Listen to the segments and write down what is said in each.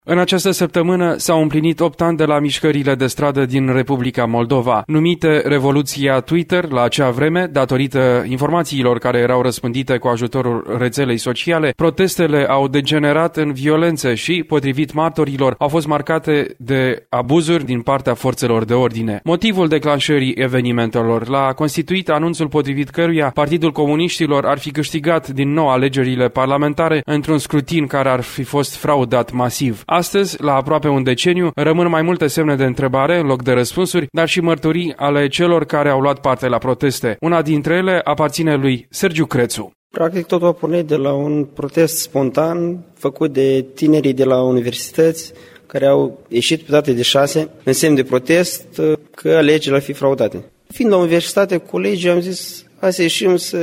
În această săptămână s-au împlinit 8 ani de la mișcările de stradă din Republica Moldova, numite Revoluția Twitter la acea vreme, datorită informațiilor care erau răspândite cu ajutorul rețelei sociale. Protestele au degenerat în violențe și, potrivit martorilor, au fost marcate de abuzuri din partea forțelor de ordine. Motivul declanșării evenimentelor l-a constituit anunțul potrivit căruia Partidul Comuniștilor ar fi câștigat din nou alegerile parlamentare într-un scrutin care ar fi fost fraudat masiv. Astăzi, la aproape un deceniu, rămân mai multe semne de întrebare în loc de răspunsuri, dar și mărturii ale celor care au luat parte la proteste. Una dintre ele aparține lui Sergiu Crețu. Practic totul a pornit de la un protest spontan făcut de tinerii de la universități care au ieșit pe data de 6 în semn de protest că alegerile ar fi fraudate. Fiind la universitate, colegii am zis hai să ieșim să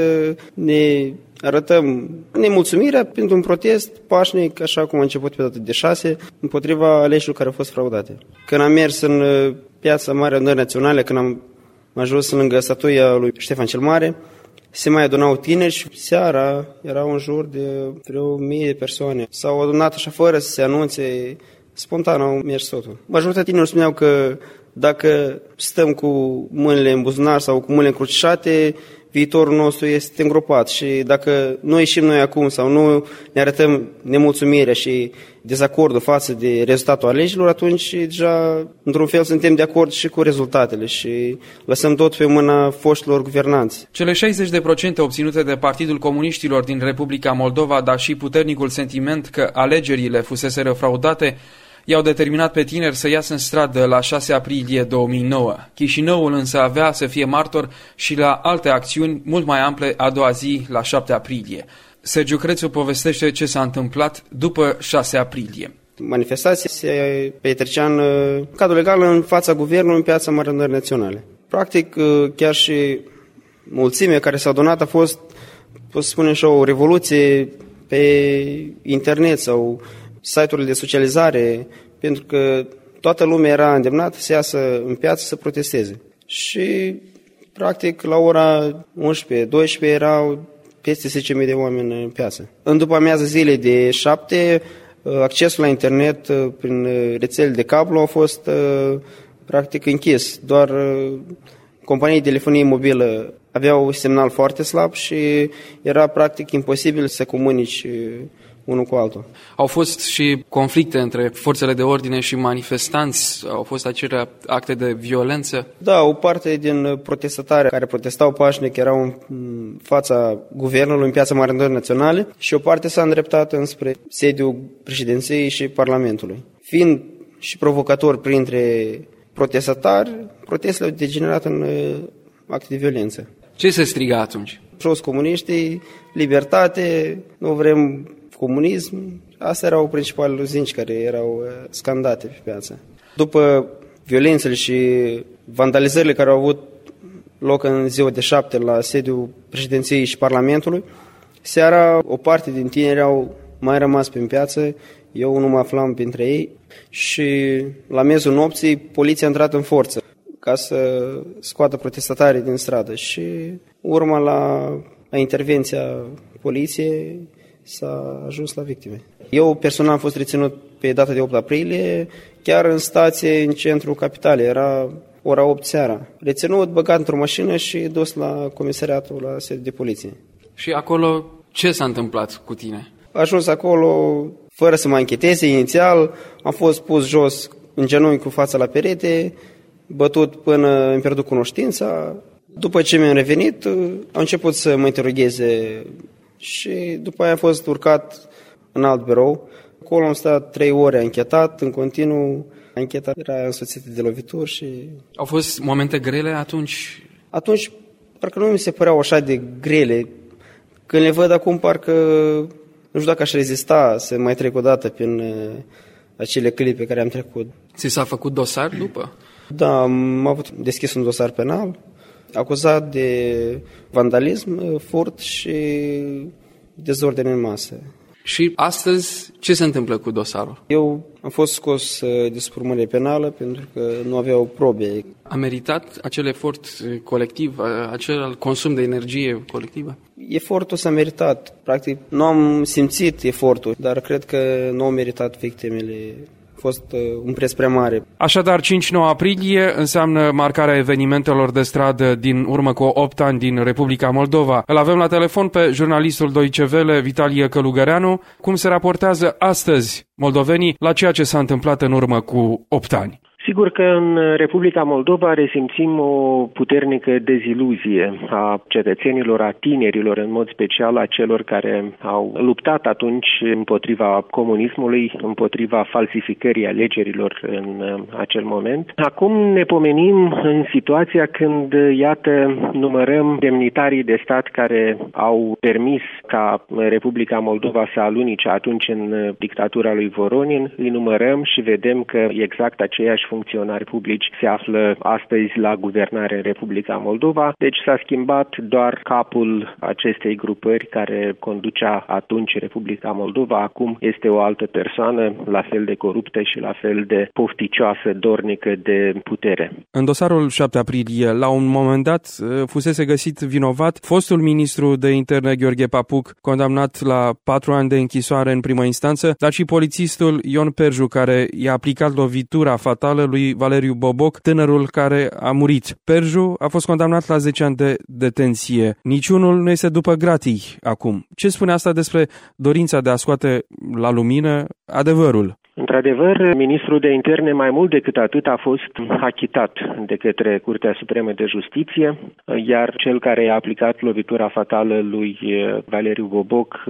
ne arătăm nemulțumirea pentru un protest pașnic, așa cum a început pe data de 6, împotriva alegerilor care au fost fraudate. Când am mers în piața Mare Adunări Naționale, când am ajuns lângă statuia lui Ștefan cel Mare, se mai adunau tineri și seara erau în jur de vreo 1000 de persoane. S-au adunat așa fără să se anunțe, spontan au mers totul. Majoritatea tinerilor spuneau că dacă stăm cu mâinile în buzunar sau cu mâinile încrucișate, viitorul nostru este îngropat și dacă nu ieșim noi acum sau nu ne arătăm nemulțumirea și dezacordul față de rezultatul alegerilor, atunci deja, într-un fel, suntem de acord și cu rezultatele și lăsăm tot pe mâna foștilor guvernanți. Cele 60% obținute de Partidul Comuniștilor din Republica Moldova, dar și puternicul sentiment că alegerile fuseseră fraudate, i-au determinat pe tineri să iasă în stradă la 6 aprilie 2009. Chișinăul însă avea să fie martor și la alte acțiuni mult mai ample a doua zi, la 7 aprilie. Sergiu Crețu povestește ce s-a întâmplat după 6 aprilie. Manifestația se petrecea în cadrul legal în fața guvernului în piața Mare Adunări Naționale. Practic, chiar și mulțimea care s-a adunat a fost, pot să spunem, și o revoluție pe internet sau site-urile de socializare, pentru că toată lumea era îndemnată să iasă în piață să protesteze. Și, practic, la ora 11-12 erau peste 10.000 de oameni în piață. În după amiază zilei de 7, accesul la internet prin rețele de cablu a fost, practic, închis. Doar companii de telefonie mobilă aveau semnal foarte slab și era, practic, imposibil să comunici unul cu altul. Au fost și conflicte între forțele de ordine și manifestanți? Au fost acele acte de violență? Da, o parte din protestatari care protestau pașnic erau în fața guvernului, în piața Mare Adunări Naționale, și o parte s-a îndreptat înspre sediul președinției și Parlamentului. Fiind și provocator printre protestatari, protestele au degenerat în acte de violență. Ce se striga atunci? Jos comuniștii, libertate, nu vrem comunism. Astea erau principalele zinci care erau scandate pe piață. După violențele și vandalizările care au avut loc în ziua de 7 la sediul președinției și Parlamentului, seara o parte din tineri au mai rămas pe piață, eu nu mă aflam printre ei și la miezul nopții poliția a intrat în forță ca să scoată protestatarii din stradă și urma la intervenția poliției s-a ajuns la victime. Eu personal am fost reținut pe data de 8 aprilie, chiar în stație în centrul capitalei, era ora 8 seara. Reținut, băgat într-o mașină și dus la comisariatul, la sediul de poliție. Și acolo ce s-a întâmplat cu tine? Ajuns acolo, fără să mă ancheteze inițial, am fost pus jos în genunchi cu fața la perete, bătut până îmi pierdut cunoștința. După ce mi-am revenit, au început să mă interogheze și după aia a fost urcat în alt birou. Acolo am stat 3 ore anchetat, în continuu. Ancheta era însoțită de lovituri și... Au fost momente grele atunci? Atunci, parcă nu mi se păreau așa de grele. Când le văd acum, parcă nu știu dacă aș rezista să mai trec o dată prin acele clipe care am trecut. Ți s-a făcut dosar după? Da, am avut deschis un dosar penal, acuzat de vandalism, furt și dezordine în masă. Și astăzi, ce se întâmplă cu dosarul? Eu am fost scos de sub urmărire penală pentru că nu aveau probe. A meritat acel efort colectiv, acel consum de energie colectivă? Efortul s-a meritat. Practic, nu am simțit efortul, dar cred că nu au meritat victimele. A fost un preț prea mare. Așadar, 5-9 aprilie înseamnă marcarea evenimentelor de stradă din urmă cu 8 ani din Republica Moldova. Îl avem la telefon pe jurnalistul Deutsche Welle, Vitalie Călugăreanu. Cum se raportează astăzi moldovenii la ceea ce s-a întâmplat în urmă cu 8 ani? Sigur că în Republica Moldova resimțim o puternică deziluzie a cetățenilor, a tinerilor, în mod special a celor care au luptat atunci împotriva comunismului, împotriva falsificării alegerilor în acel moment. Acum ne pomenim în situația când, iată, numărăm demnitarii de stat care au permis ca Republica Moldova să alunice atunci în dictatura lui Voronin, îi numărăm și vedem că exact aceiași funcționari publici se află astăzi la guvernare în Republica Moldova. Deci s-a schimbat doar capul acestei grupări care conducea atunci Republica Moldova. Acum este o altă persoană, la fel de coruptă și la fel de pofticioasă, dornică de putere. În dosarul 7 aprilie, la un moment dat, fusese găsit vinovat fostul ministru de interne Gheorghe Papuc, condamnat la 4 ani de închisoare în primă instanță, dar și polițistul Ion Perju, care i-a aplicat lovitura fatală lui Valeriu Boboc, tânărul care a murit. Perju a fost condamnat la 10 ani de detenție. Niciunul nu este după gratii acum. Ce spune asta despre dorința de a scoate la lumină adevărul? Într-adevăr, ministrul de interne mai mult decât atât a fost achitat de către Curtea Supremă de Justiție, iar cel care i-a aplicat lovitura fatală lui Valeriu Boboc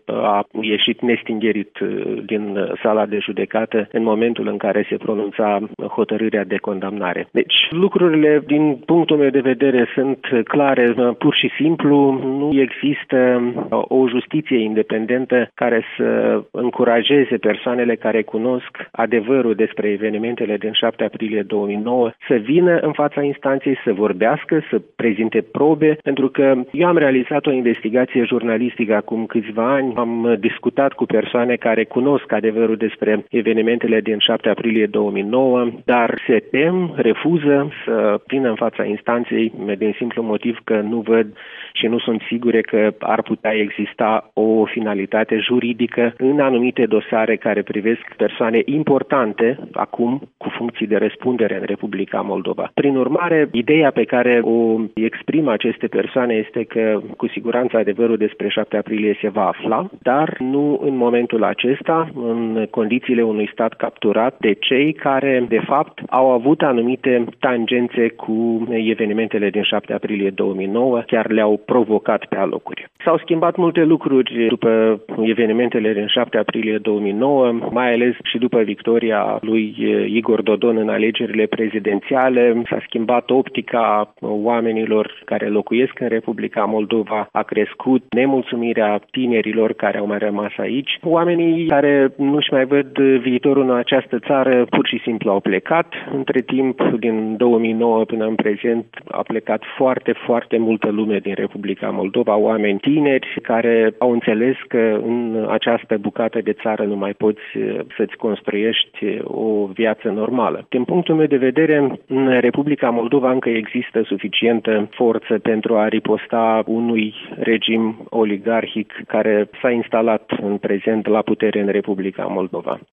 a ieșit nestingerit din sala de judecată în momentul în care se pronunța hotărârea de condamnare. Deci lucrurile, din punctul meu de vedere, sunt clare. Pur și simplu nu există o justiție independentă care să încurajeze persoanele care cunosc adevărul despre evenimentele din 7 aprilie 2009, să vină în fața instanței, să vorbească, să prezinte probe, pentru că eu am realizat o investigație jurnalistică acum câțiva ani, am discutat cu persoane care cunosc adevărul despre evenimentele din 7 aprilie 2009, dar se tem, refuză să vină în fața instanței din simplu motiv că nu văd și nu sunt sigure că ar putea exista o finalitate juridică în anumite dosare care privesc persoane importante, acum cu funcții de răspundere în Republica Moldova. Prin urmare, ideea pe care o exprimă aceste persoane este că cu siguranță adevărul despre 7 aprilie se va afla, dar nu în momentul acesta, în condițiile unui stat capturat de cei care, de fapt, au avut anumite tangențe cu evenimentele din 7 aprilie 2009, chiar le-au provocat pe alocuri. S-au schimbat multe lucruri după evenimentele din 7 aprilie 2009, mai ales și după victoria lui Igor Dodon în alegerile prezidențiale. S-a schimbat optica oamenilor care locuiesc în Republica Moldova, a crescut nemulțumirea tinerilor care au mai rămas aici. Oamenii care nu-și mai văd viitorul în această țară pur și simplu au plecat. Între timp, din 2009 până în prezent, a plecat foarte, foarte multă lume din Republica Moldova, oameni tineri care au înțeles că în această bucată de țară nu mai poți să-ți construiești o viață normală. Din punctul meu de vedere, în Republica Moldova încă există suficientă forță pentru a riposta unui regim oligarhic care s-a instalat în prezent la putere în Republica Moldova.